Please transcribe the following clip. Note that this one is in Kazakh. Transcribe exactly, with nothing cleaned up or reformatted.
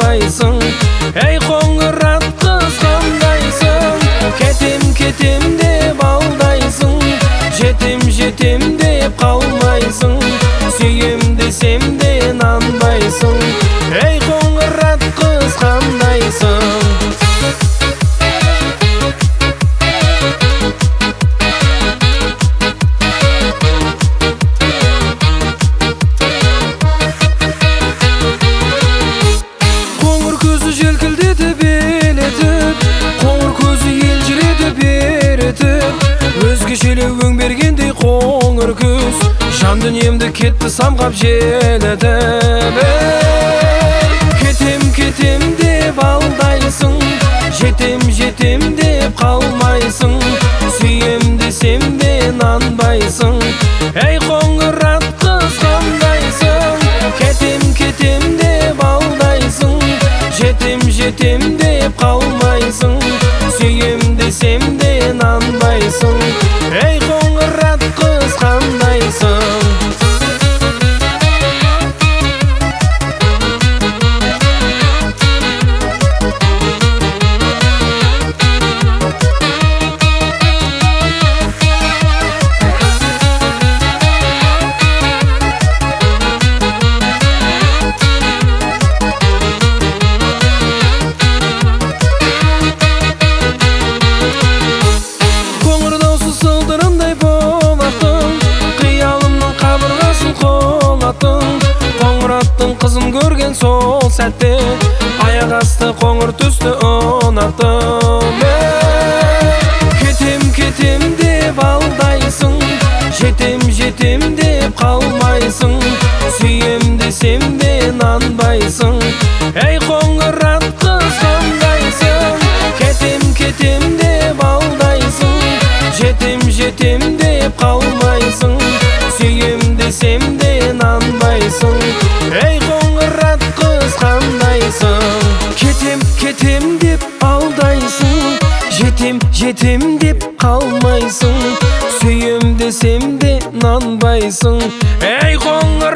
қалмайсың. Ей қоңыр ат қыз қандайсың, кетем кетем деп алдайсың, жетем жетем деп қалмайсың, сүйем десем де нанбайсың. Ей қоңыр ат қыз қандайсың. Желкілдетіп елетіп, қоңыр көзі елжіретіп еретіп, өзгешелеу өң бергендей қоңыр көз, жан дүниемді кетті самғап желетіп. Кетем кетем деп алдайсың, жетем жетем деп қалмайсың, сүйем десем де нанбайсың. Ей қоңыр ат қыз қандайсың, кетем кетем деп алдайсың, жетем жетем деп қалмайсың, сүйем десем де нанбайсың. Ей қоңыр ат қыз қандайсың. Қоңыр аттың қызын көрген сол сәтте, аяқ асты қоңыр түсті ұнаттым. Кетем кетем деп алдайсың, жетем жетем деп қалмайсың, сүйем десем де нанбайсың. Ей қоңыр ат қыз қандайсың, кетем кетем деп алдайсың, жетем жетем деп қалмайсың, сүйем десем де нанбайсың. Ей қоңыр ат қыз қандайсың. Кетем кетем деп алдайсың, жетем жетем деп қалмайсың, сүйем десем де нанбайсың. Ей қоңыр